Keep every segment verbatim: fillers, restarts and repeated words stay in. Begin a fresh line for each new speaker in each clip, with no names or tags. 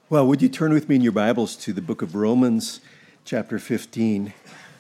Well, would you turn with me in your Bibles to the book of Romans, chapter fifteen,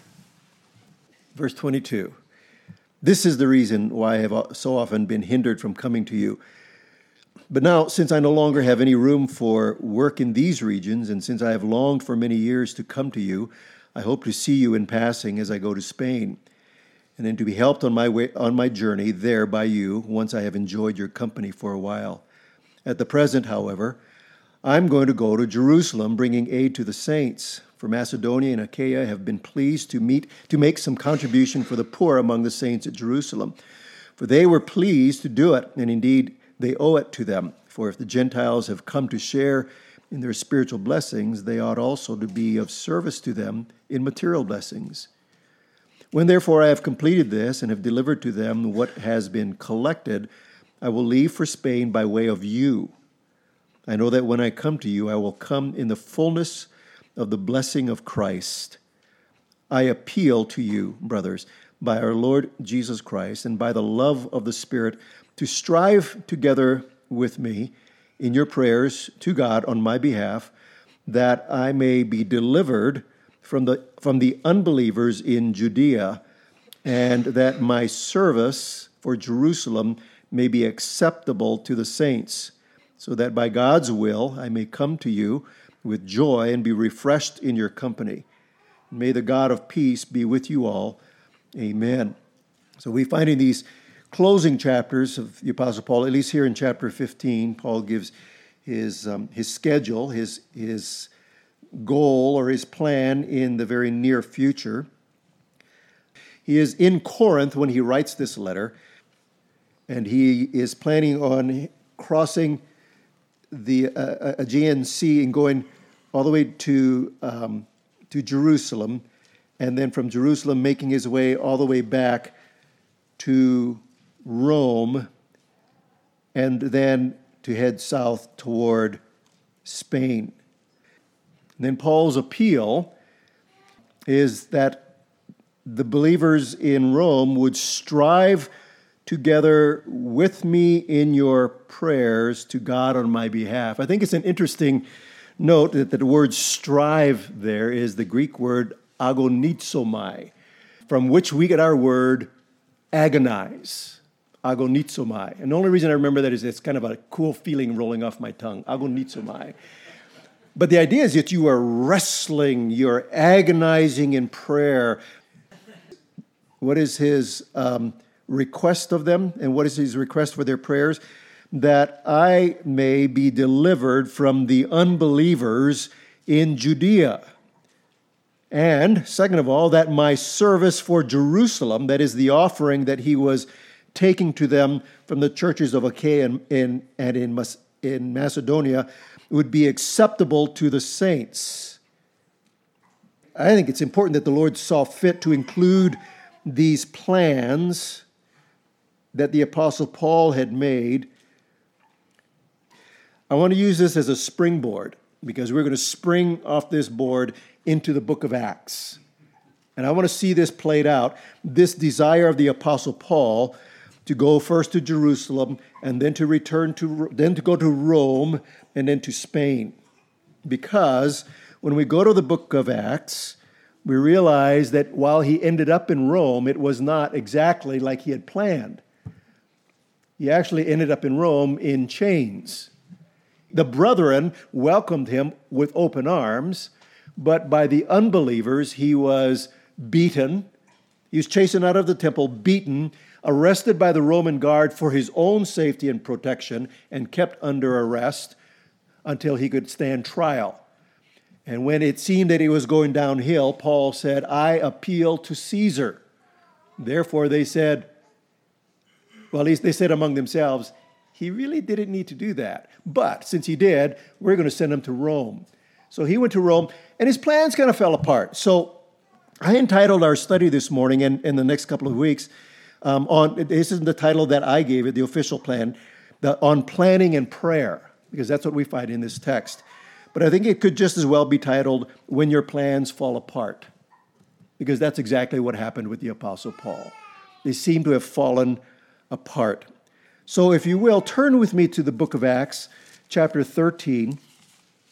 verse twenty-two. This is the reason why I have so often been hindered from coming to you. But now, since I no longer have any room for work in these regions, and since I have longed for many years to come to you, I hope to see you in passing as I go to Spain, and then to be helped on my way on my journey there by you once I have enjoyed your company for a while. At the present, however, I'm going to go to Jerusalem, bringing aid to the saints. For Macedonia and Achaia have been pleased to meet to make some contribution for the poor among the saints at Jerusalem. For they were pleased to do it, and indeed they owe it to them. For if the Gentiles have come to share in their spiritual blessings, they ought also to be of service to them in material blessings. When therefore I have completed this and have delivered to them what has been collected, I will leave for Spain by way of you. I know that when I come to you, I will come in the fullness of the blessing of Christ. I appeal to you, brothers, by our Lord Jesus Christ and by the love of the Spirit, to strive together with me in your prayers to God on my behalf, that I may be delivered from the from the unbelievers in Judea, and that my service for Jerusalem may be acceptable to the saints, so that by God's will I may come to you with joy and be refreshed in your company. May the God of peace be with you all. Amen. So we find in these closing chapters of the Apostle Paul, at least here in chapter fifteen, Paul gives his um, his schedule, his his goal or his plan in the very near future. He is in Corinth when he writes this letter, and he is planning on crossing the uh, Aegean Sea and going all the way to um, to Jerusalem, and then from Jerusalem making his way all the way back to Rome, and then to head south toward Spain. And then Paul's appeal is that the believers in Rome would strive together with me in your prayers to God on my behalf. I think it's an interesting note that the word strive there is the Greek word agonizomai, from which we get our word agonize, agonizomai. And the only reason I remember that is it's kind of a cool feeling rolling off my tongue, agonizomai. But the idea is that you are wrestling, you're agonizing in prayer. What is his um, request of them, and what is his request for their prayers? That I may be delivered from the unbelievers in Judea. And second of all, that my service for Jerusalem, that is the offering that he was taking to them from the churches of Achaia and in, and in, in Macedonia, would be acceptable to the saints. I think it's important that the Lord saw fit to include these plans that the Apostle Paul had made. I want to use this as a springboard, because we're going to spring off this board into the book of Acts. And I want to see this played out, this desire of the Apostle Paul to go first to Jerusalem and then to return to, then to go to Rome and then to Spain. Because when we go to the book of Acts, we realize that while he ended up in Rome, it was not exactly like he had planned. He actually ended up in Rome in chains. The brethren welcomed him with open arms, but by the unbelievers, he was beaten. He was chased out of the temple, beaten, arrested by the Roman guard for his own safety and protection, and kept under arrest until he could stand trial. And when it seemed that he was going downhill, Paul said, I appeal to Caesar. Therefore, they said, well, at least they said among themselves, he really didn't need to do that. But since he did, we're going to send him to Rome. So he went to Rome, and his plans kind of fell apart. So I entitled our study this morning and in the next couple of weeks, um, on this isn't the title that I gave it, the official plan, the, on planning and prayer, because that's what we find in this text. But I think it could just as well be titled, When Your Plans Fall Apart, because that's exactly what happened with the Apostle Paul. They seem to have fallen apart. So if you will, turn with me to the book of Acts, chapter thirteen.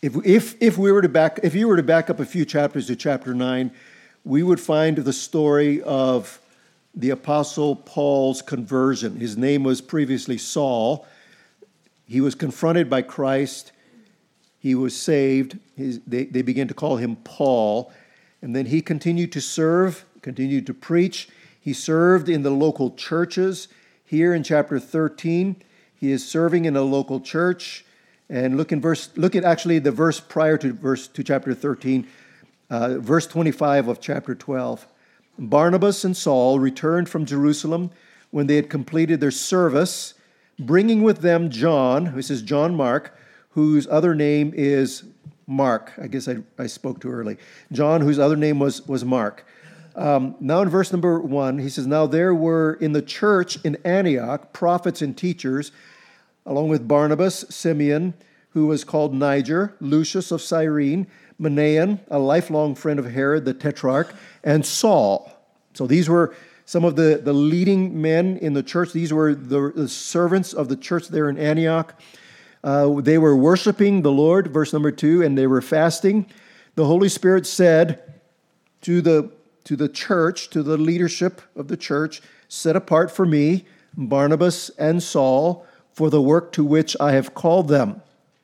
If, if, if we were to back, if you were to back up a few chapters to chapter nine, we would find the story of the Apostle Paul's conversion. His name was previously Saul. He was confronted by Christ. He was saved. His, they, they began to call him Paul. And then he continued to serve, continued to preach. He served in the local churches. Here in chapter thirteen, he is serving in a local church. And look in verse. Look at actually the verse prior to verse to chapter thirteen, uh, verse twenty-five of chapter twelve. Barnabas and Saul returned from Jerusalem when they had completed their service, bringing with them John, this is John Mark, whose other name is Mark. I guess I, I spoke too early. John, whose other name was, was Mark. Um, now in verse number one, he says, Now there were in the church in Antioch prophets and teachers, along with Barnabas, Simeon, who was called Niger, Lucius of Cyrene, Manaen, a lifelong friend of Herod the Tetrarch, and Saul. So these were some of the, the leading men in the church. These were the, the servants of the church there in Antioch. Uh, they were worshiping the Lord, verse number two, and they were fasting. The Holy Spirit said to the, to the church, to the leadership of the church, set apart for me Barnabas and Saul for the work to which I have called them.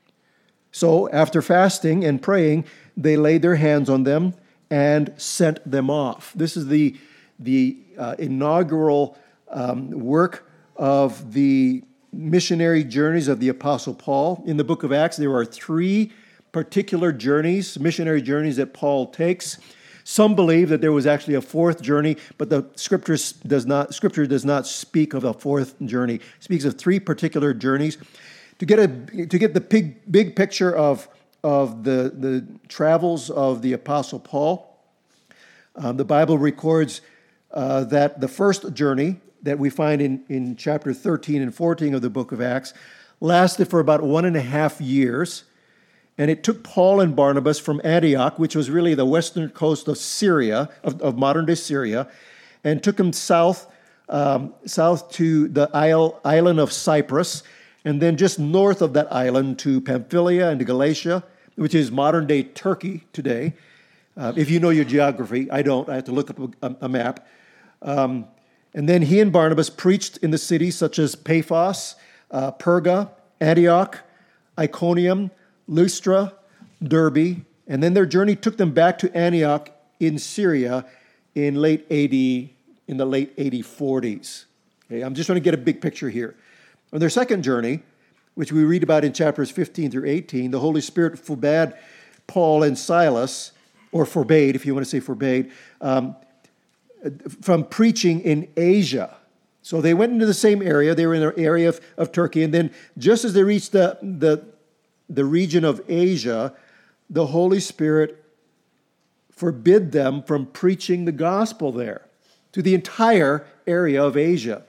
So after fasting and praying, they laid their hands on them and sent them off. This is the, the uh, inaugural um, work of the missionary journeys of the Apostle Paul. In the book of Acts, there are three particular journeys, missionary journeys that Paul takes. Some believe that there was actually a fourth journey, but the scriptures does not, scripture does not speak of a fourth journey. It speaks of three particular journeys. To get a to get the big big picture of of the the travels of the Apostle Paul, um, the Bible records uh, that the first journey that we find in in chapter thirteen and fourteen of the book of Acts lasted for about one and a half years, and it took Paul and Barnabas from Antioch, which was really the western coast of Syria, of, of modern day Syria, and took them south um, south to the isle, island of Cyprus. And then just north of that island to Pamphylia and to Galatia, which is modern-day Turkey today. Uh, if you know your geography, I don't. I have to look up a, a map. Um, and then he and Barnabas preached in the cities such as Paphos, uh, Perga, Antioch, Iconium, Lystra, Derbe. And then their journey took them back to Antioch in Syria in late A D, in the late A D forties. Okay, I'm just trying to get a big picture here. On their second journey, which we read about in chapters fifteen through eighteen, the Holy Spirit forbade Paul and Silas, or forbade, if you want to say forbade, um, from preaching in Asia. So they went into the same area. They were in the area of, of Turkey. And then just as they reached the, the, the region of Asia, the Holy Spirit forbid them from preaching the gospel there to the entire area of Asia.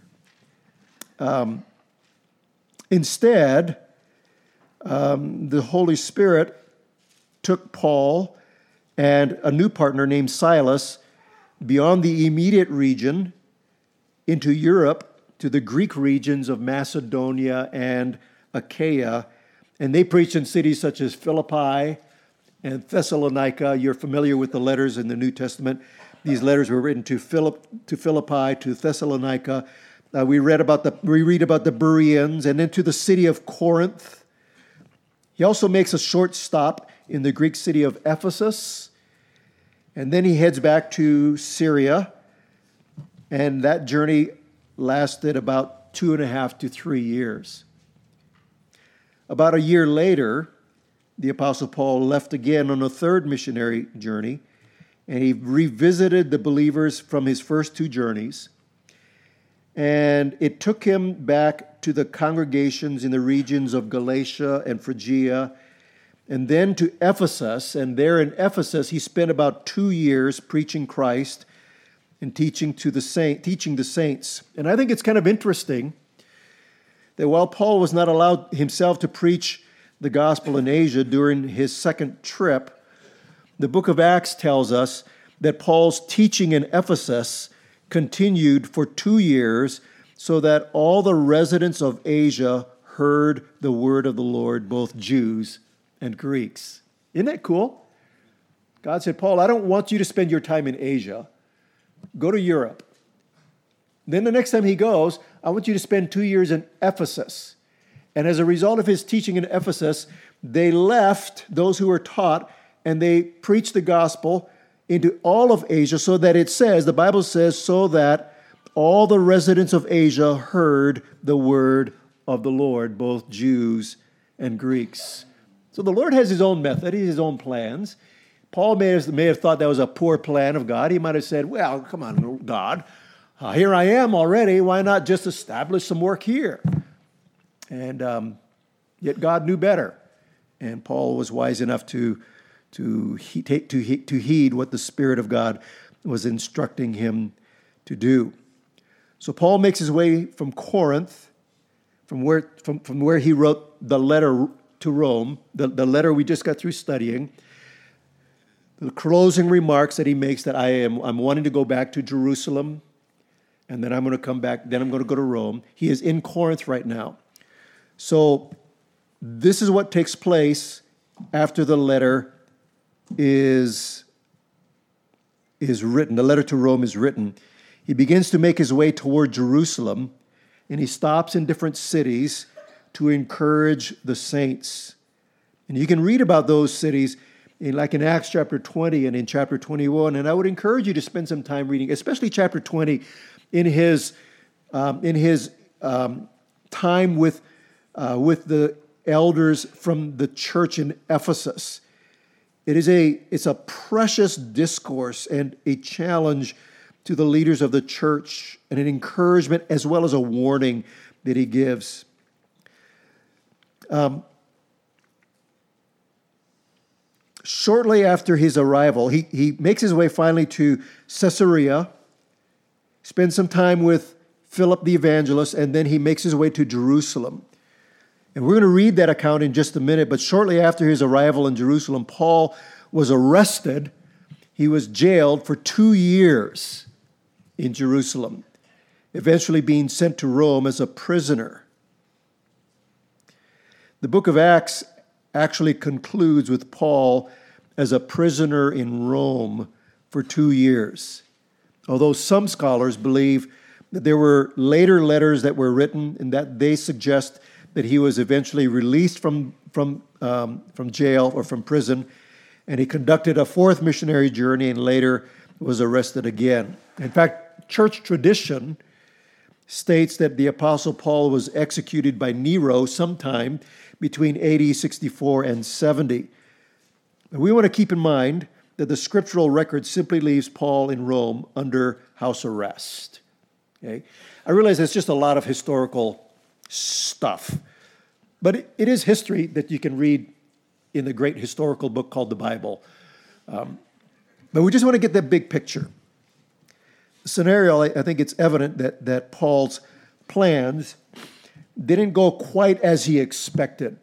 Um, Instead, um, the Holy Spirit took Paul and a new partner named Silas beyond the immediate region into Europe to the Greek regions of Macedonia and Achaia. And they preached in cities such as Philippi and Thessalonica. You're familiar with the letters in the New Testament. These letters were written to Philip, to Philippi, to Thessalonica. Uh, we read about the we read about the Bereans, and then to the city of Corinth. He also makes a short stop in the Greek city of Ephesus, and then he heads back to Syria, and that journey lasted about two and a half to three years. About a year later, the Apostle Paul left again on a third missionary journey, and he revisited the believers from his first two journeys. And it took him back to the congregations in the regions of Galatia and Phrygia, and then to Ephesus. And there in Ephesus, he spent about two years preaching Christ and teaching to the saint, teaching the saints. And I think it's kind of interesting that while Paul was not allowed himself to preach the gospel in Asia during his second trip, the book of Acts tells us that Paul's teaching in Ephesus continued for two years so that all the residents of Asia heard the word of the Lord, both Jews and Greeks. Isn't that cool? God said, Paul, I don't want you to spend your time in Asia. Go to Europe. Then the next time he goes, I want you to spend two years in Ephesus. And as a result of his teaching in Ephesus, they left those who were taught and they preached the gospel into all of Asia, so that it says, the Bible says, so that all the residents of Asia heard the word of the Lord, both Jews and Greeks. So the Lord has his own method, his own plans. Paul may have, may have thought that was a poor plan of God. He might have said, well, come on, God, uh, here I am already. Why not just establish some work here? And um, yet God knew better. And Paul was wise enough to, to, he, take, to, he, to heed what the Spirit of God was instructing him to do. So Paul makes his way from Corinth, from where, from, from where he wrote the letter to Rome, the, the letter we just got through studying, the closing remarks that he makes that I am I'm wanting to go back to Jerusalem, and then I'm going to come back, then I'm going to go to Rome. He is in Corinth right now. So this is what takes place after the letter is, is written. The letter to Rome is written. He begins to make his way toward Jerusalem, and he stops in different cities to encourage the saints. And you can read about those cities in, like in Acts chapter twenty and in chapter twenty-one, and I would encourage you to spend some time reading, especially chapter twenty, in his um, in his um, time with uh, with the elders from the church in Ephesus. It is a it's a precious discourse and a challenge to the leaders of the church, and an encouragement as well as a warning that he gives. Um, shortly after his arrival, he, he makes his way finally to Caesarea, spends some time with Philip the evangelist, and then he makes his way to Jerusalem. And we're going to read that account in just a minute, but shortly after his arrival in Jerusalem, Paul was arrested. He was jailed for two years in Jerusalem, eventually being sent to Rome as a prisoner. The book of Acts actually concludes with Paul as a prisoner in Rome for two years. Although some scholars believe that there were later letters that were written and that they suggest that he was eventually released from, from, um, from jail or from prison, and he conducted a fourth missionary journey and later was arrested again. In fact, church tradition states that the Apostle Paul was executed by Nero sometime between A D sixty-four and seventy. And we want to keep in mind that the scriptural record simply leaves Paul in Rome under house arrest. Okay? I realize it's just a lot of historical stuff, but it, it is history that you can read in the great historical book called the Bible. Um, but we just want to get that big picture. The scenario, I think it's evident that, that Paul's plans didn't go quite as he expected.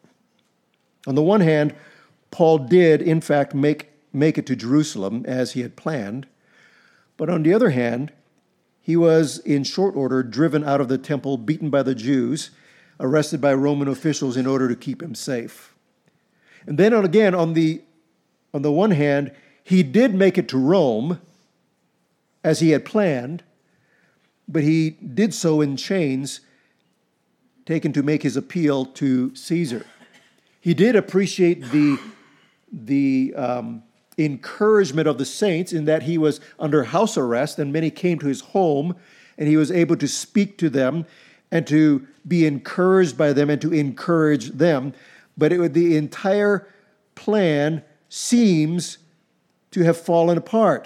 On the one hand, Paul did, in fact, make, make it to Jerusalem as he had planned. But on the other hand, he was in short order driven out of the temple, beaten by the Jews, arrested by Roman officials in order to keep him safe. And then again, on the, on the one hand, he did make it to Rome as he had planned, but he did so in chains, taken to make his appeal to Caesar. He did appreciate the, the um, encouragement of the saints in that he was under house arrest and many came to his home and he was able to speak to them and to be encouraged by them and to encourage them. But it, the entire plan seems to have fallen apart.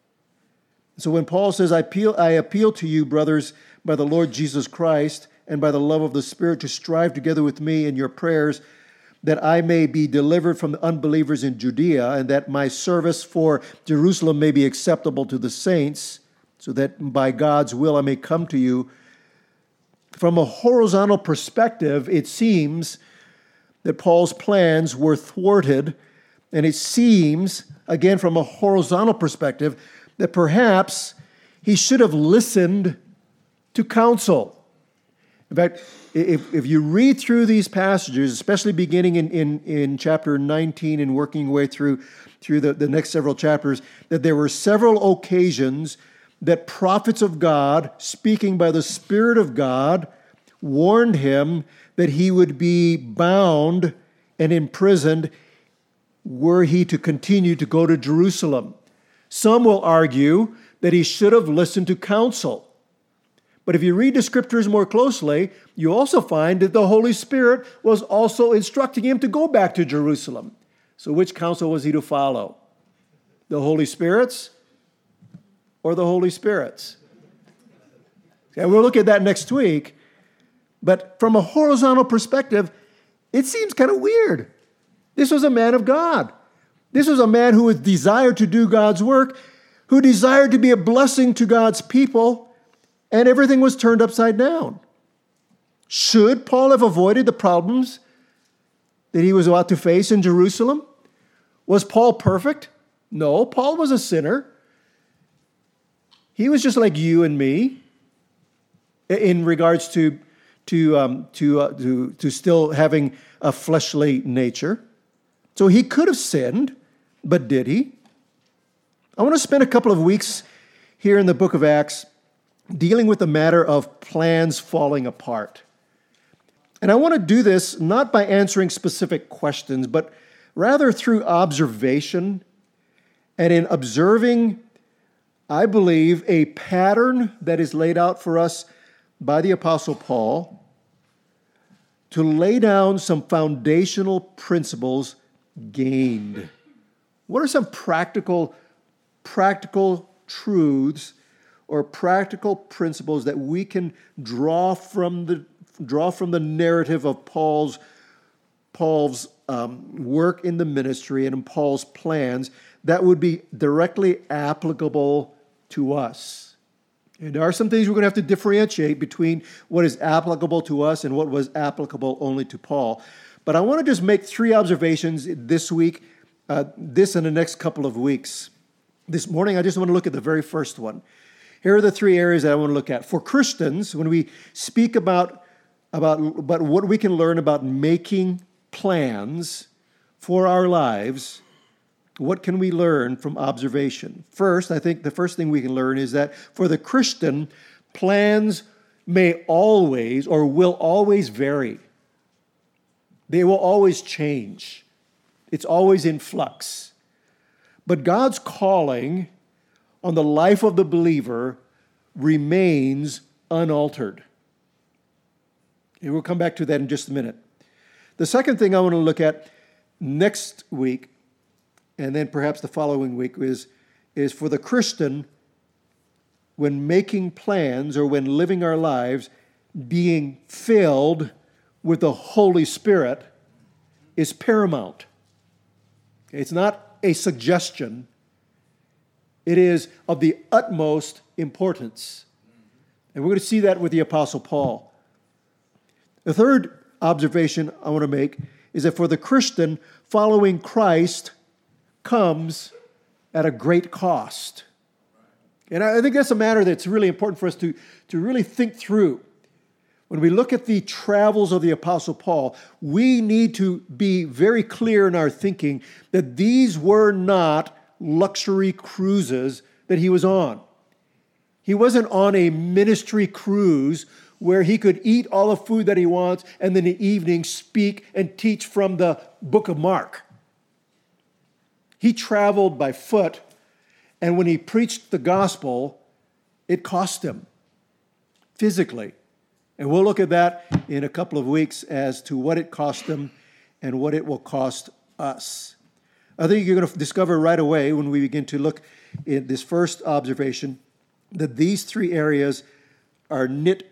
So when Paul says, I appeal, I appeal to you, brothers, by the Lord Jesus Christ and by the love of the Spirit, to strive together with me in your prayers, that I may be delivered from the unbelievers in Judea, and that my service for Jerusalem may be acceptable to the saints, so that by God's will I may come to you. From a horizontal perspective, it seems that Paul's plans were thwarted, and it seems, again, from a horizontal perspective, that perhaps he should have listened to counsel. In fact, if, if you read through these passages, especially beginning in, in, in chapter nineteen and working your way through, through the, the next several chapters, that there were several occasions that prophets of God, speaking by the Spirit of God, warned him that he would be bound and imprisoned were he to continue to go to Jerusalem. Some will argue that he should have listened to counsel. But if you read the scriptures more closely, you also find that the Holy Spirit was also instructing him to go back to Jerusalem. So which counsel was he to follow? The Holy Spirit's or the Holy Spirit's? Okay, we'll look at that next week. But from a horizontal perspective, it seems kind of weird. This was a man of God. This was a man who desired to do God's work, who desired to be a blessing to God's people, and everything was turned upside down. Should Paul have avoided the problems that he was about to face in Jerusalem? Was Paul perfect? No, Paul was a sinner. He was just like you and me in regards to, to, um, to, uh, to, to still having a fleshly nature. So he could have sinned, but did he? I want to spend a couple of weeks here in the book of Acts dealing with the matter of plans falling apart. And I want to do this not by answering specific questions, but rather through observation and in observing, I believe, a pattern that is laid out for us by the Apostle Paul to lay down some foundational principles gained. What are some practical, practical truths or practical principles that we can draw from the draw from the narrative of Paul's Paul's um, work in the ministry and in Paul's plans that would be directly applicable to us? And there are some things we're going to have to differentiate between what is applicable to us and what was applicable only to Paul. But I want to just make three observations this week, uh, this and the next couple of weeks. This morning, I just want to look at the very first one. Here are the three areas that I want to look at. For Christians, when we speak about, about, about what we can learn about making plans for our lives, what can we learn from observation? First, I think the first thing we can learn is that for the Christian, plans may always or will always vary. They will always change. It's always in flux. But God's calling on the life of the believer remains unaltered. And we'll come back to that in just a minute. The second thing I want to look at next week, and then perhaps the following week, is, is for the Christian, when making plans or when living our lives, being filled with the Holy Spirit is paramount. It's not a suggestion. It is of the utmost importance. And we're going to see that with the Apostle Paul. The third observation I want to make is that for the Christian, following Christ comes at a great cost. And I think that's a matter that's really important for us to, to really think through. When we look at the travels of the Apostle Paul, we need to be very clear in our thinking that these were not luxury cruises that he was on. He wasn't on a ministry cruise where he could eat all the food that he wants and then in the evening speak and teach from the book of Mark. He traveled by foot, and when he preached the gospel, it cost him physically. And we'll look at that in a couple of weeks as to what it cost him and what it will cost us. I think you're going to discover right away when we begin to look at this first observation that these three areas are knit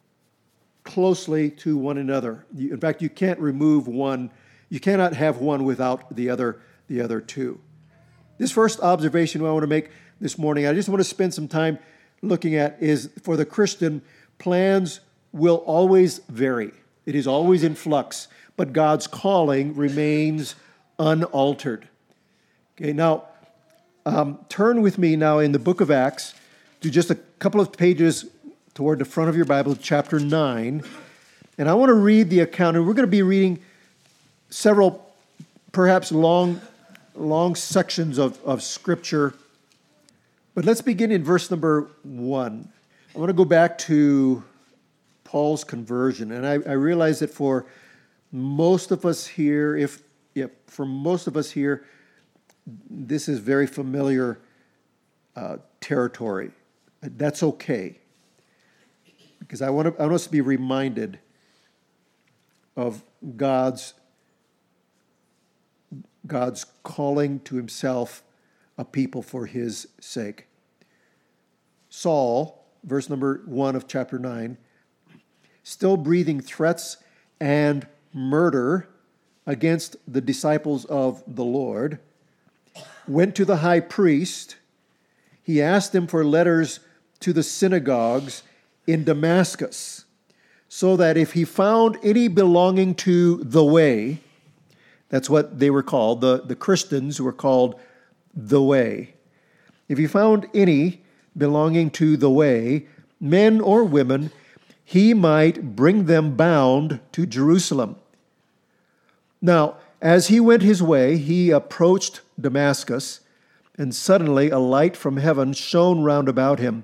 closely to one another. In fact, you can't remove one. You cannot have one without the other, the other two. This first observation I want to make this morning, I just want to spend some time looking at, is for the Christian, plans will always vary. It is always in flux, but God's calling remains unaltered. Okay, now um, turn with me now in the book of Acts to just a couple of pages toward the front of your Bible, chapter nine, And I want to read the account, and we're going to be reading several, perhaps long, long sections of, of Scripture. But let's begin in verse number one. I want to go back to Paul's conversion. And I, I realize that for most of us here, if, if for most of us here, this is very familiar uh, territory. That's okay. Because I want, to, I want us to be reminded of God's, God's calling to himself a people for his sake. Saul, verse number one of chapter nine, still breathing threats and murder against the disciples of the Lord, went to the high priest. He asked him for letters to the synagogues in Damascus, so that if he found any belonging to the way, that's what they were called, the, the Christians were called the way. If he found any belonging to the way, men or women, he might bring them bound to Jerusalem. Now, as he went his way, he approached Damascus, and suddenly a light from heaven shone round about him.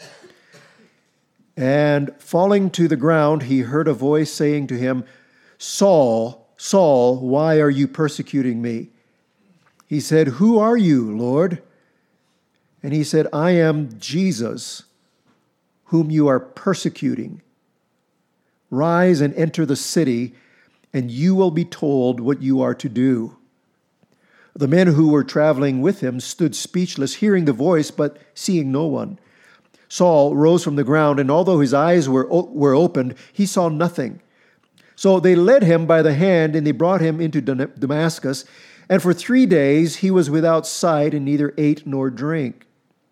And falling to the ground, he heard a voice saying to him, Saul, Saul, why are you persecuting me? He said, Who are you, Lord? And he said, I am Jesus, whom you are persecuting. Rise and enter the city, and you will be told what you are to do. The men who were traveling with him stood speechless, hearing the voice, but seeing no one. Saul rose from the ground, and although his eyes were, were opened, he saw nothing. So they led him by the hand, and they brought him into Damascus. And for three days he was without sight, and neither ate nor drank.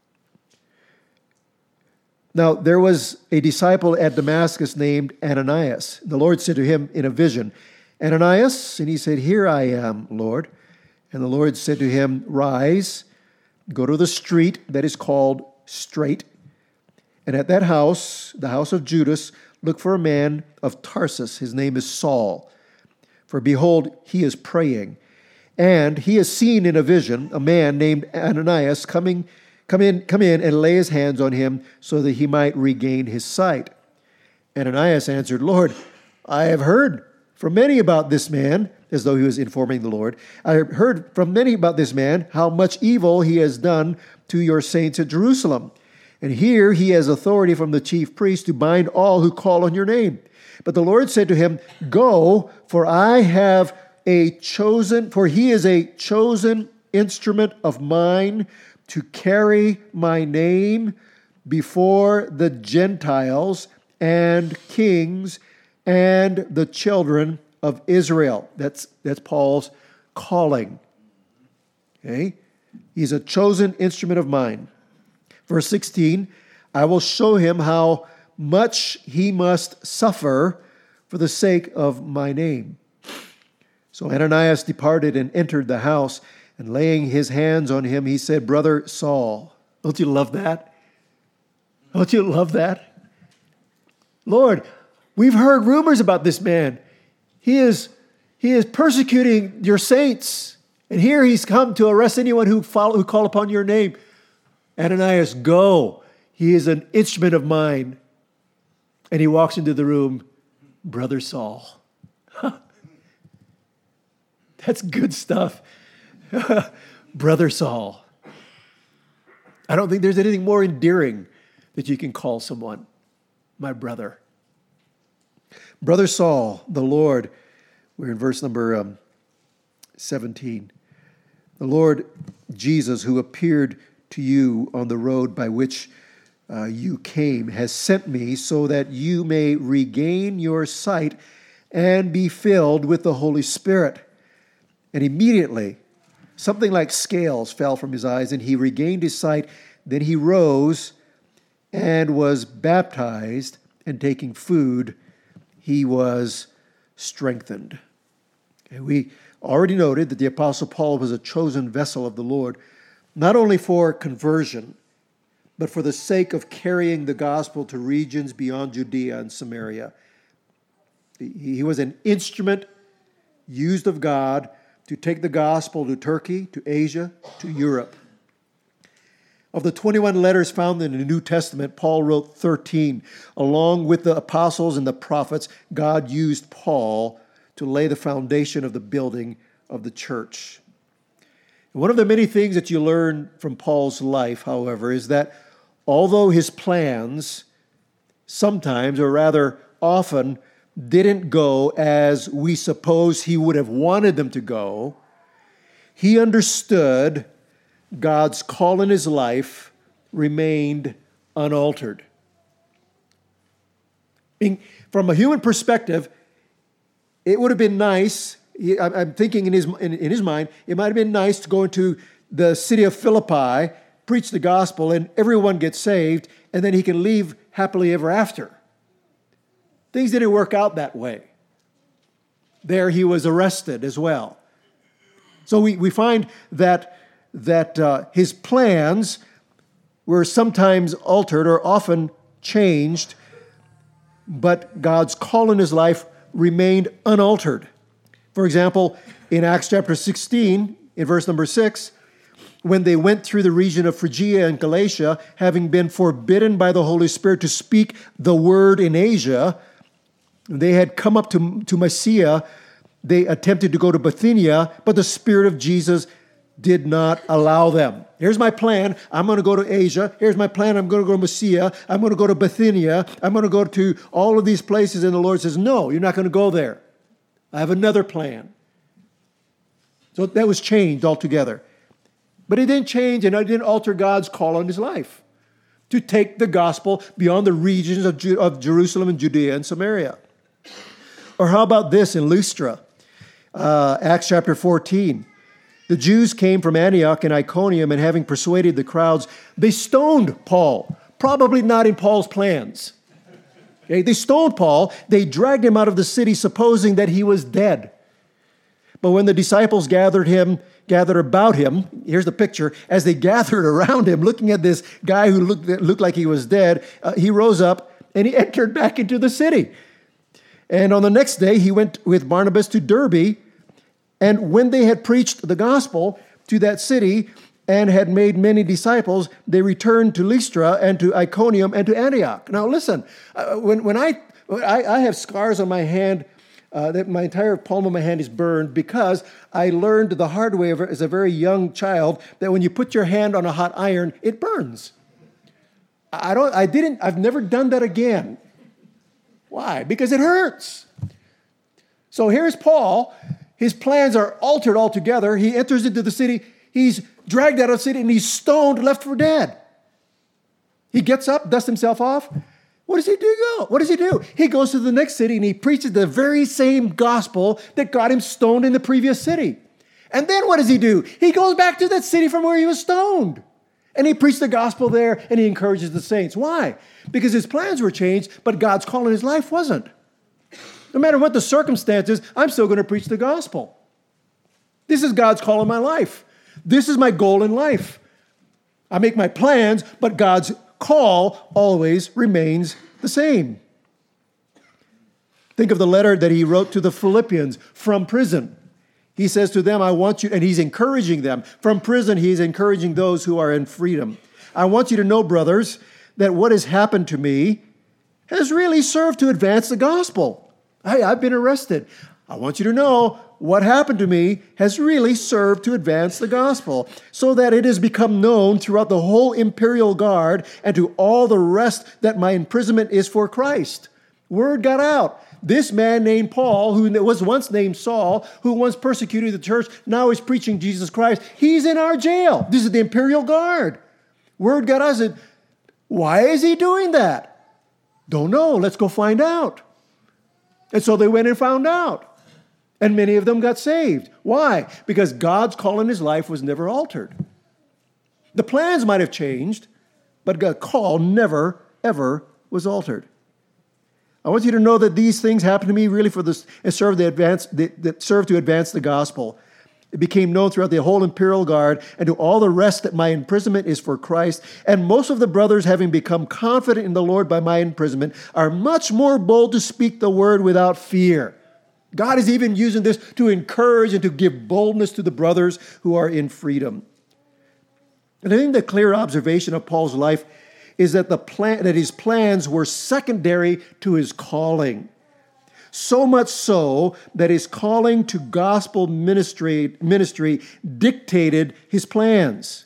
Now there was a disciple at Damascus named Ananias. The Lord said to him in a vision, Ananias? And he said, Here I am, Lord. And the Lord said to him, Rise, go to the street that is called Straight, and at that house, the house of Judas, look for a man of Tarsus. His name is Saul. For behold, he is praying. And he has seen in a vision a man named Ananias coming, come in, come in and lay his hands on him so that he might regain his sight. Ananias answered, Lord, I have heard from many about this man, as though he was informing the Lord. I have heard from many about this man, how much evil he has done to your saints at Jerusalem. And here he has authority from the chief priest to bind all who call on your name. But the Lord said to him, Go, for I have a chosen, for he is a chosen instrument of mine to carry my name before the Gentiles and kings and the children of Israel. That's, that's Paul's calling. Okay? He's a chosen instrument of mine. Verse sixteen, I will show him how much he must suffer for the sake of my name. So Ananias departed and entered the house, and laying his hands on him, he said, Brother Saul. Don't you love that? Don't you love that? Lord, we've heard rumors about this man. He is, he is persecuting your saints. And here he's come to arrest anyone who follow, who call upon your name. Ananias, go. He is an instrument of mine. And he walks into the room, Brother Saul. That's good stuff. Brother Saul. I don't think there's anything more endearing that you can call someone, my brother. Brother Saul, the Lord, we're in verse number um, seventeen. The Lord Jesus, who appeared to you on the road by which uh, you came, has sent me so that you may regain your sight and be filled with the Holy Spirit. And immediately, something like scales fell from his eyes, and he regained his sight. Then he rose and was baptized, and taking food, he was strengthened. And we already noted that the Apostle Paul was a chosen vessel of the Lord, not only for conversion, but for the sake of carrying the gospel to regions beyond Judea and Samaria. He was an instrument used of God to take the gospel to Turkey, to Asia, to Europe. Of the twenty-one letters found in the New Testament, Paul wrote thirteen. Along with the apostles and the prophets, God used Paul to lay the foundation of the building of the church. One of the many things that you learn from Paul's life, however, is that although his plans sometimes, or rather often, didn't go as we suppose he would have wanted them to go, he understood God's call in his life remained unaltered. From a human perspective, it would have been nice, I'm thinking in his, in, in his mind, it might have been nice to go into the city of Philippi, preach the gospel, and everyone gets saved, and then he can leave happily ever after. Things didn't work out that way. There he was arrested as well. So we, we find that that uh, his plans were sometimes altered or often changed, but God's call in his life remained unaltered. For example, in Acts chapter sixteen, in verse number six, when they went through the region of Phrygia and Galatia, having been forbidden by the Holy Spirit to speak the word in Asia, they had come up to, to Mysia. They attempted to go to Bithynia, but the Spirit of Jesus did not allow them. Here's my plan. I'm going to go to Asia. Here's my plan. I'm going to go to Mysia. I'm going to go to Bithynia. I'm going to go to all of these places. And the Lord says, no, you're not going to go there. I have another plan. So that was changed altogether. But it didn't change and it didn't alter God's call on his life to take the gospel beyond the regions of, Ju- of Jerusalem and Judea and Samaria. Or how about this in Lystra, uh, Acts chapter fourteen. The Jews came from Antioch and Iconium, and having persuaded the crowds, they stoned Paul, probably not in Paul's plans. Okay, they stoned Paul. They dragged him out of the city, supposing that he was dead. But when the disciples gathered him, gathered about him, here's the picture, as they gathered around him, looking at this guy who looked, looked like he was dead, uh, he rose up and he entered back into the city. And on the next day, he went with Barnabas to Derbe. And when they had preached the gospel to that city and had made many disciples, they returned to Lystra and to Iconium and to Antioch. Now listen, uh, when, when I, I, I have scars on my hand, uh, that my entire palm of my hand is burned because I learned the hard way as a very young child that when you put your hand on a hot iron, it burns. I don't, I didn't, I've never done that again. Why? Because it hurts. So here's Paul. His plans are altered altogether. He enters into the city. He's dragged out of the city and he's stoned, left for dead. He gets up, dusts himself off. What does he do? What does he do? He goes to the next city and he preaches the very same gospel that got him stoned in the previous city. And then what does he do? He goes back to that city from where he was stoned. And he preached the gospel there and he encourages the saints. Why? Because his plans were changed, but God's call in his life wasn't. No matter what the circumstances, I'm still going to preach the gospel. This is God's call in my life. This is my goal in life. I make my plans, but God's call always remains the same. Think of the letter that he wrote to the Philippians from prison. He says to them, I want you, and he's encouraging them. From prison, he's encouraging those who are in freedom. I want you to know, brothers, that what has happened to me has really served to advance the gospel. Hey, I've been arrested. I want you to know what happened to me has really served to advance the gospel, so that it has become known throughout the whole imperial guard and to all the rest that my imprisonment is for Christ. Word got out. This man named Paul, who was once named Saul, who once persecuted the church, now is preaching Jesus Christ. He's in our jail. This is the imperial guard. Word got out. Said, why is he doing that? Don't know. Let's go find out. And so they went and found out. And many of them got saved. Why? Because God's call in his life was never altered. The plans might have changed, but God's call never, ever was altered. I want you to know that these things happened to me really for this, and serve the advance, that serve to advance the gospel. It became known throughout the whole imperial guard and to all the rest that my imprisonment is for Christ. And most of the brothers, having become confident in the Lord by my imprisonment, are much more bold to speak the word without fear. God is even using this to encourage and to give boldness to the brothers who are in freedom. And I think the clear observation of Paul's life is that the plan, that his plans were secondary to his calling. So much so that his calling to gospel ministry, ministry dictated his plans.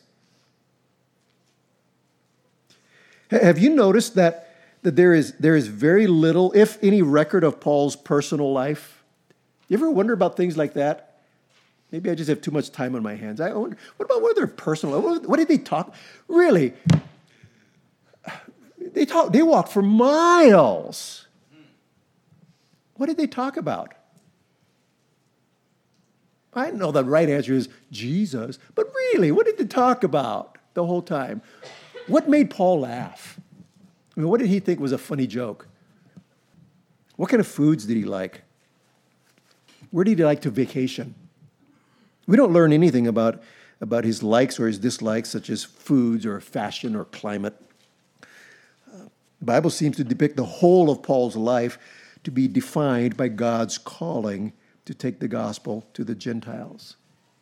Have you noticed that, that there is, there is very little, if any, record of Paul's personal life? You ever wonder about things like that? Maybe I just have too much time on my hands. I wonder, what about what their personal, what, what did they talk? Really? They talk, they walked for miles. What did they talk about? I know the right answer is Jesus, but really, what did they talk about the whole time? What made Paul laugh? I mean, what did he think was a funny joke? What kind of foods did he like? Where did he like to vacation? We don't learn anything about, about his likes or his dislikes, such as foods or fashion or climate. Uh, the Bible seems to depict the whole of Paul's life to be defined by God's calling to take the gospel to the Gentiles.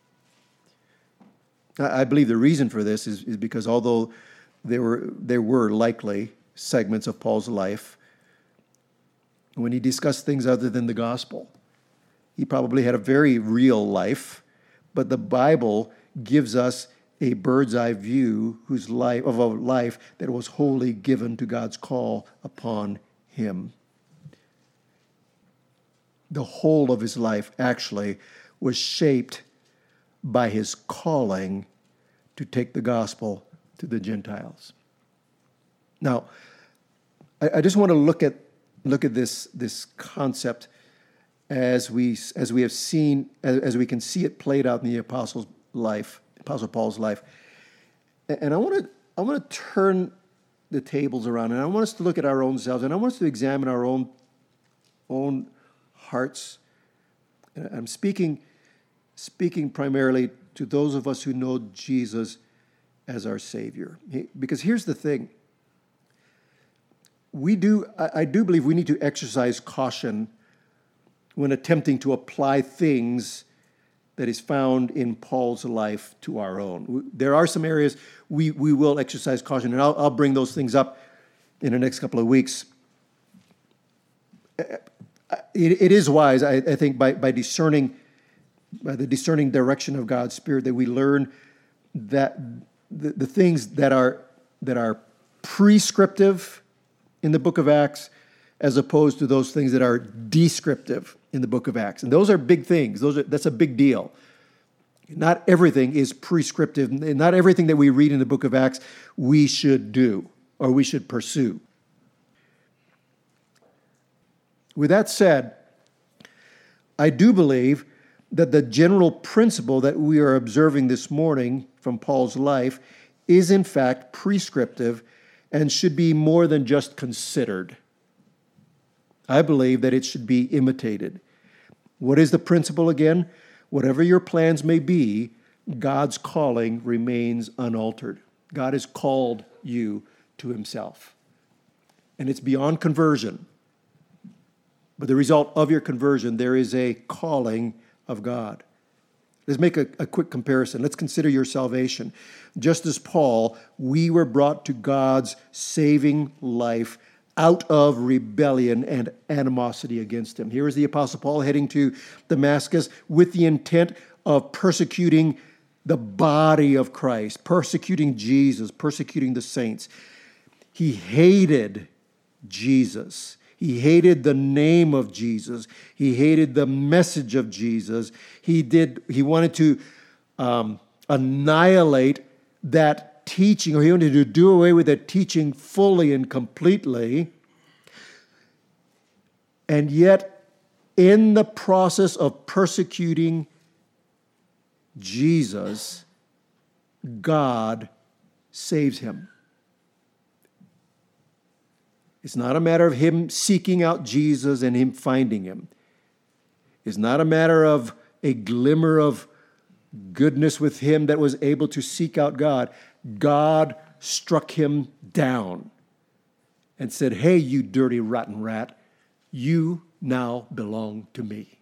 I believe the reason for this is, is because although there were, there were likely segments of Paul's life when he discussed things other than the gospel, he probably had a very real life, but the Bible gives us a bird's eye view whose life, of a life that was wholly given to God's call upon him. The whole of his life actually was shaped by his calling to take the gospel to the Gentiles. Now, I, I just want to look at look at this, this concept as we as we have seen as, as we can see it played out in the apostle's life, Apostle Paul's life. And I want to I want to turn the tables around, and I want us to look at our own selves, and I want us to examine our own own hearts. I'm speaking, speaking primarily to those of us who know Jesus as our Savior. Because here's the thing. We do, I do believe we need to exercise caution when attempting to apply things that is found in Paul's life to our own. There are some areas we, we will exercise caution, and I'll, I'll bring those things up in the next couple of weeks. It, it is wise, I, I think, by, by discerning, by the discerning direction of God's Spirit, that we learn that the, the things that are that are prescriptive in the book of Acts, as opposed to those things that are descriptive in the book of Acts, and those are big things. Those are that's a big deal. Not everything is prescriptive. Not everything that we read in the book of Acts we should do or we should pursue. With that said, I do believe that the general principle that we are observing this morning from Paul's life is in fact prescriptive and should be more than just considered. I believe that it should be imitated. What is the principle again? Whatever your plans may be, God's calling remains unaltered. God has called you to himself. And it's beyond conversion. But the result of your conversion, there is a calling of God. Let's make a, a quick comparison. Let's consider your salvation. Just as Paul, we were brought to God's saving life out of rebellion and animosity against him. Here is the Apostle Paul heading to Damascus with the intent of persecuting the body of Christ, persecuting Jesus, persecuting the saints. He hated Jesus. He hated the name of Jesus. He hated the message of Jesus. He did. He wanted to um, annihilate that teaching, or he wanted to do away with that teaching fully and completely. And yet, in the process of persecuting Jesus, God saves him. It's not a matter of him seeking out Jesus and him finding him. It's not a matter of a glimmer of, goodness with him that was able to seek out God, God struck him down and said, hey, you dirty, rotten rat, you now belong to me.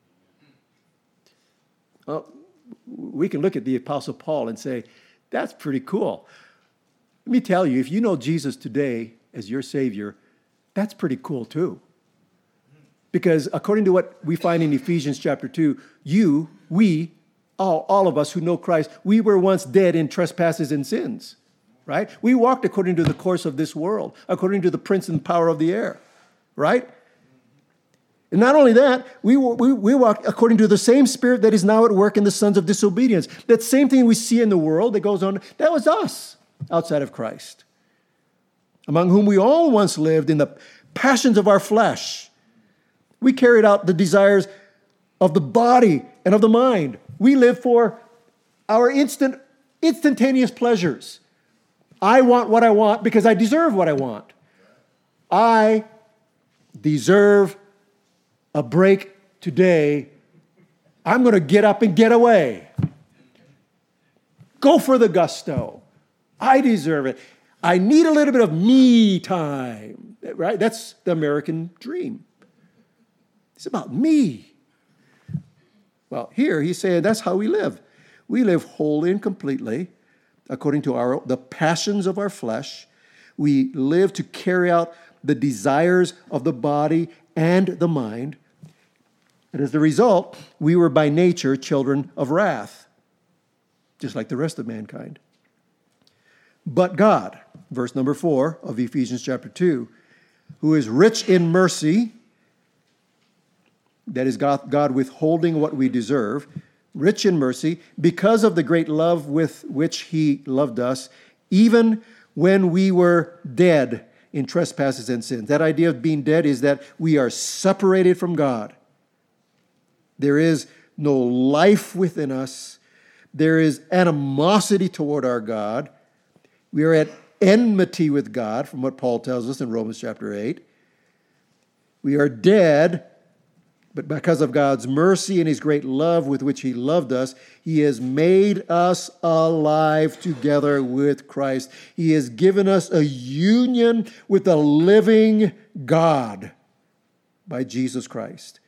Well, we can look at the Apostle Paul and say, that's pretty cool. Let me tell you, if you know Jesus today as your Savior, that's pretty cool too. Because according to what we find in Ephesians chapter two, you, we, all, all of us who know Christ, we were once dead in trespasses and sins, right? We walked according to the course of this world, according to the prince and power of the air, right? And not only that, we, we, we walk according to the same spirit that is now at work in the sons of disobedience. That same thing we see in the world that goes on, that was us outside of Christ, among whom we all once lived in the passions of our flesh. We carried out the desires of the body and of the mind. We live for our instant, instantaneous pleasures. I want what I want because I deserve what I want. I deserve a break today. I'm going to get up and get away. Go for the gusto. I deserve it. I need a little bit of me time, right? That's the American dream. It's about me. Well, here he's saying that's how we live. We live wholly and completely according to our the passions of our flesh. We live to carry out the desires of the body and the mind. And as a result, we were by nature children of wrath, just like the rest of mankind. But God, verse number four of Ephesians chapter two, who is rich in mercy, that is God, God withholding what we deserve, rich in mercy, because of the great love with which he loved us, even when we were dead in trespasses and sins. That idea of being dead is that we are separated from God. There is no life within us. There is animosity toward our God. We are at enmity with God, from what Paul tells us in Romans chapter eight. We are dead, but because of God's mercy and his great love with which he loved us, he has made us alive together with Christ. He has given us a union with the living God by Jesus Christ.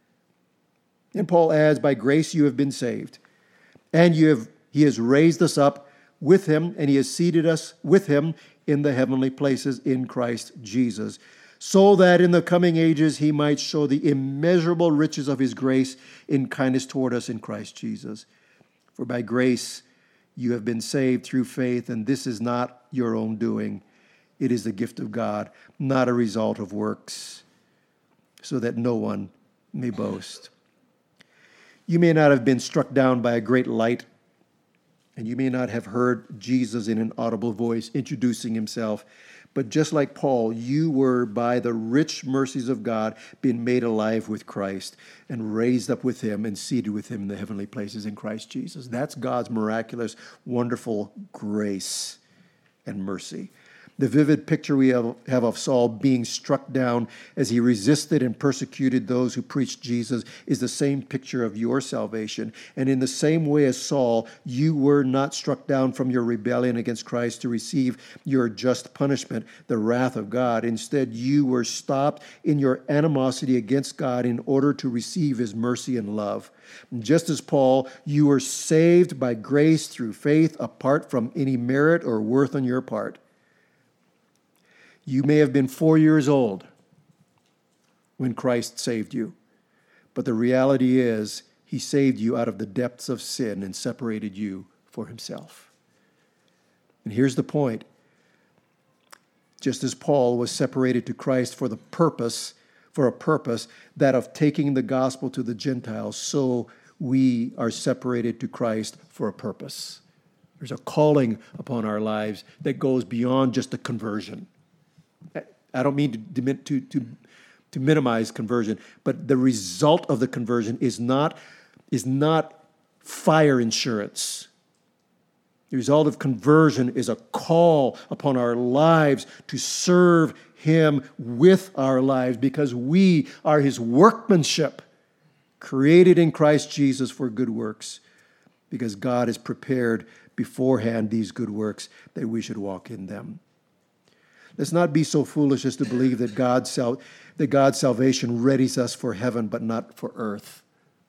And Paul adds, by grace you have been saved, and you have he has raised us up with him, and he has seated us with him in the heavenly places in Christ Jesus, so that in the coming ages he might show the immeasurable riches of his grace in kindness toward us in Christ Jesus. For by grace you have been saved through faith, and this is not your own doing. It is the gift of God, not a result of works, so that no one may boast. You may not have been struck down by a great light, and you may not have heard Jesus in an audible voice introducing himself, but just like Paul, you were by the rich mercies of God been made alive with Christ and raised up with him and seated with him in the heavenly places in Christ Jesus. That's God's miraculous, wonderful grace and mercy. The vivid picture we have, have of Saul being struck down as he resisted and persecuted those who preached Jesus is the same picture of your salvation. And in the same way as Saul, you were not struck down from your rebellion against Christ to receive your just punishment, the wrath of God. Instead, you were stopped in your animosity against God in order to receive his mercy and love. Just as Paul, you were saved by grace through faith apart from any merit or worth on your part. You may have been four years old when Christ saved you, but the reality is he saved you out of the depths of sin and separated you for himself. And here's the point. Just as Paul was separated to Christ for the purpose, for a purpose, that of taking the gospel to the Gentiles, so we are separated to Christ for a purpose. There's a calling upon our lives that goes beyond just a conversion. I don't mean to, to, to, to minimize conversion, but the result of the conversion is not, is not fire insurance. The result of conversion is a call upon our lives to serve him with our lives because we are his workmanship, created in Christ Jesus for good works, because God has prepared beforehand these good works that we should walk in them. Let's not be so foolish as to believe that God's, sal- that God's salvation readies us for heaven, but not for earth.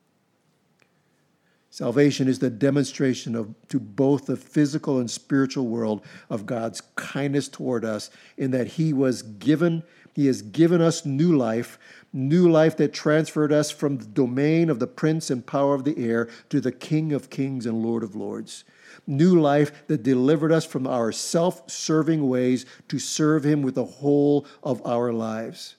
Salvation is the demonstration of to both the physical and spiritual world of God's kindness toward us, in that he was given, he has given us new life, new life that transferred us from the domain of the prince and power of the air to the King of kings and Lord of lords. New life that delivered us from our self-serving ways to serve him with the whole of our lives.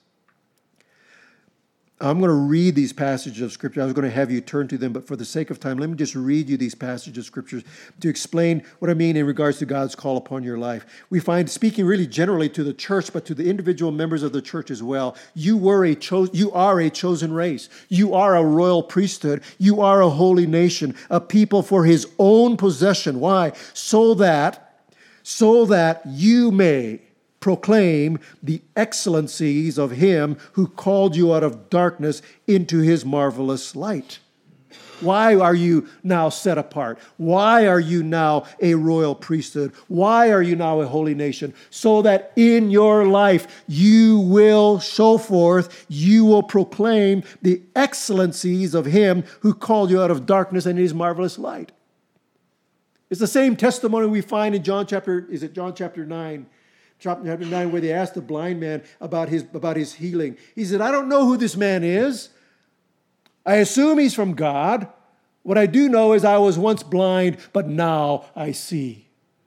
I'm going to read these passages of Scripture. I was going to have you turn to them, but for the sake of time, let me just read you these passages of Scriptures to explain what I mean in regards to God's call upon your life. We find, speaking really generally to the church, but to the individual members of the church as well, you were a cho- you are a chosen race. You are a royal priesthood. You are a holy nation, a people for his own possession. Why? So that, so that you may proclaim the excellencies of him who called you out of darkness into his marvelous light. Why are you now set apart? Why are you now a royal priesthood? Why are you now a holy nation? So that in your life you will show forth, you will proclaim the excellencies of him who called you out of darkness into his marvelous light. It's the same testimony we find in John chapter, is it John chapter nine? Chapter nine, where they asked the blind man about his, about his healing. He said, I don't know who this man is. I assume he's from God. What I do know is I was once blind, but now I see.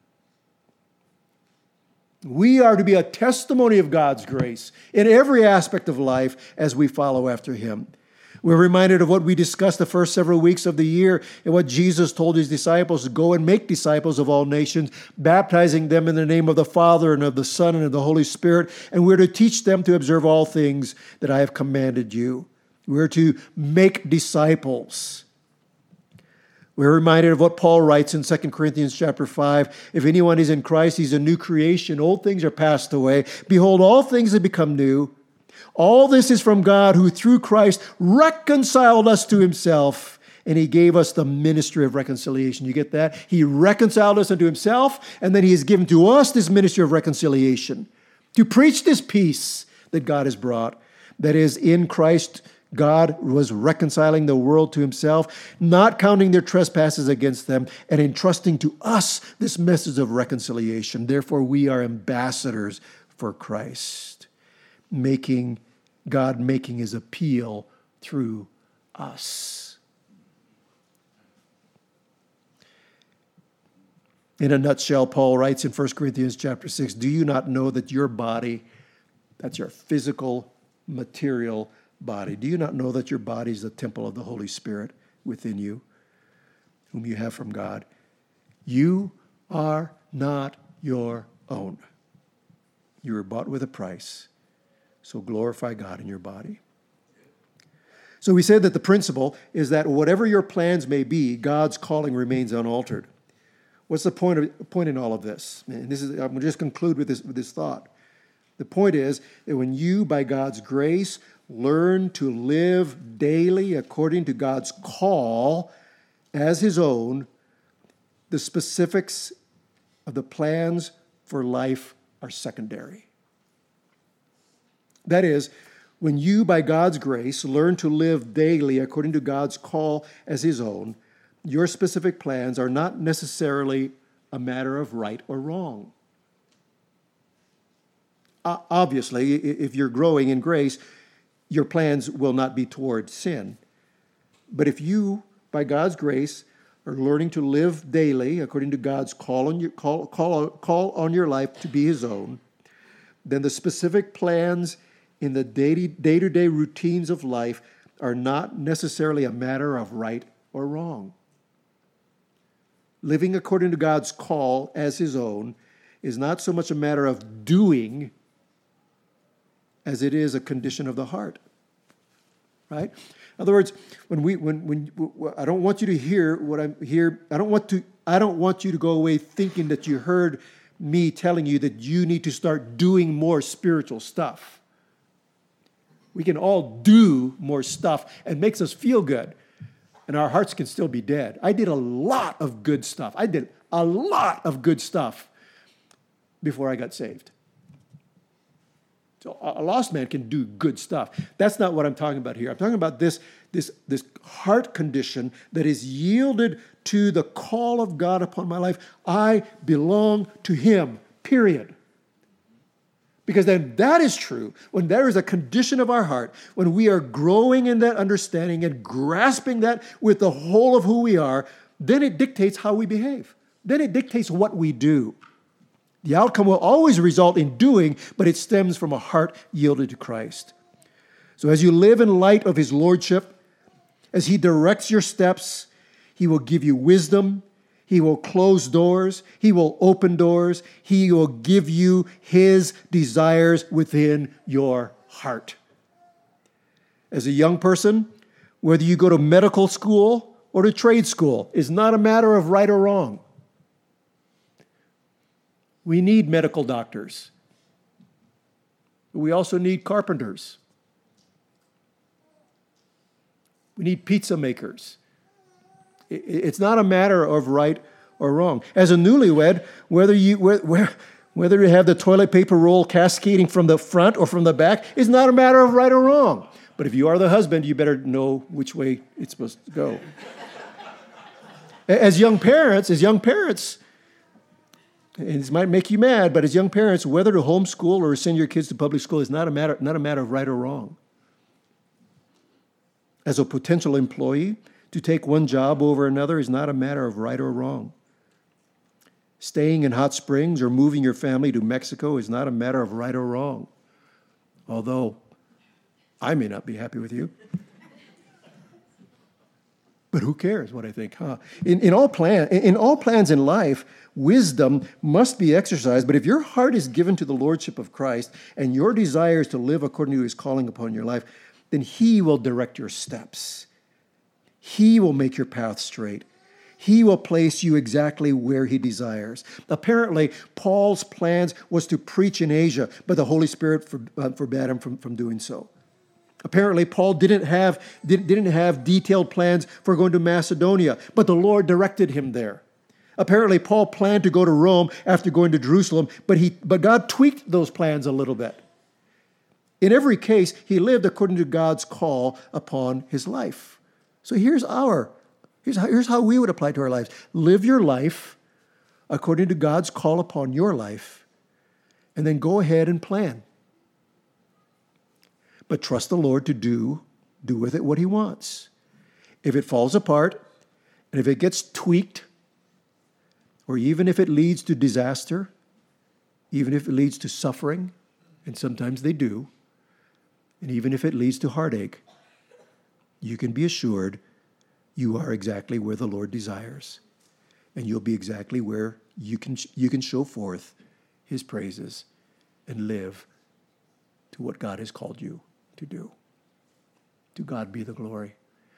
We are to be a testimony of God's grace in every aspect of life as we follow after him. We're reminded of what we discussed the first several weeks of the year and what Jesus told his disciples to go and make disciples of all nations, baptizing them in the name of the Father and of the Son and of the Holy Spirit. And we're to teach them to observe all things that I have commanded you. We're to make disciples. We're reminded of what Paul writes in Second Corinthians chapter five. If anyone is in Christ, he's a new creation. Old things are passed away. Behold, all things have become new. All this is from God, who through Christ reconciled us to himself, and he gave us the ministry of reconciliation. You get that? He reconciled us unto himself, and then he has given to us this ministry of reconciliation to preach this peace that God has brought. That is, in Christ, God was reconciling the world to himself, not counting their trespasses against them, and entrusting to us this message of reconciliation. Therefore, we are ambassadors for Christ, making God making his appeal through us. In a nutshell, Paul writes in First Corinthians chapter six, do you not know that your body, that's your physical, material body, do you not know that your body is the temple of the Holy Spirit within you, whom you have from God? You are not your own. You were bought with a price. So glorify God in your body. So we said that the principle is that whatever your plans may be, God's calling remains unaltered. What's the point of point in all of this? And this is, I'm going to just conclude with this, with this thought. The point is that when you, by God's grace, learn to live daily according to God's call as his own, the specifics of the plans for life are secondary. That is, when you, by God's grace, learn to live daily according to God's call as his own, your specific plans are not necessarily a matter of right or wrong. Uh, obviously, if you're growing in grace, your plans will not be toward sin. But if you, by God's grace, are learning to live daily according to God's call on your, call, call, call on your life to be his own, then the specific plans in the day-to-day routines of life are not necessarily a matter of right or wrong. Living according to God's call as his own is not so much a matter of doing as it is a condition of the heart. Right? In other words, when we when when I don't want you to hear what I'm here, I don't want to I don't want you to go away thinking that you heard me telling you that you need to start doing more spiritual stuff. We can all do more stuff and it makes us feel good. and our hearts can still be dead. I did a lot of good stuff. I did a lot of good stuff before I got saved. So a lost man can do good stuff. That's not what I'm talking about here. I'm talking about this, this, this heart condition that is yielded to the call of God upon my life. I belong to him, period. Because then that is true. When there is a condition of our heart, when we are growing in that understanding and grasping that with the whole of who we are, then it dictates how we behave. Then it dictates what we do. The outcome will always result in doing, but it stems from a heart yielded to Christ. So as you live in light of his lordship, as he directs your steps, he will give you wisdom, he will close doors, he will open doors, he will give you his desires within your heart. As a young person, whether you go to medical school or to trade school is not a matter of right or wrong. We need medical doctors. We also need carpenters. We need pizza makers. It's not a matter of right or wrong. As a newlywed, whether you whether you have the toilet paper roll cascading from the front or from the back is not a matter of right or wrong. But if you are the husband, you better know which way it's supposed to go. As young parents, as young parents, and this might make you mad, but as young parents, whether to homeschool or send your kids to public school is not a matter, not a matter of right or wrong. As a potential employee, to take one job over another is not a matter of right or wrong. Staying in Hot Springs or moving your family to Mexico is not a matter of right or wrong. Although I may not be happy with you. But who cares what I think, huh? In, in, all plan, in all plans in life, wisdom must be exercised. But if your heart is given to the lordship of Christ and your desire is to live according to his calling upon your life, then he will direct your steps. He will make your path straight. He will place you exactly where he desires. Apparently, Paul's plans was to preach in Asia, but the Holy Spirit forbade him from, from doing so. Apparently, Paul didn't have, didn't have detailed plans for going to Macedonia, but the Lord directed him there. Apparently, Paul planned to go to Rome after going to Jerusalem, but, he, but God tweaked those plans a little bit. In every case, he lived according to God's call upon his life. So here's our, here's how, here's how we would apply to our lives. Live your life according to God's call upon your life, and then go ahead and plan. But trust the Lord to do, do with it what he wants. If it falls apart, and if it gets tweaked, or even if it leads to disaster, even if it leads to suffering, and sometimes they do, and even if it leads to heartache, you can be assured you are exactly where the Lord desires, and you'll be exactly where you can, you can show forth his praises and live to what God has called you to do. To God be the glory.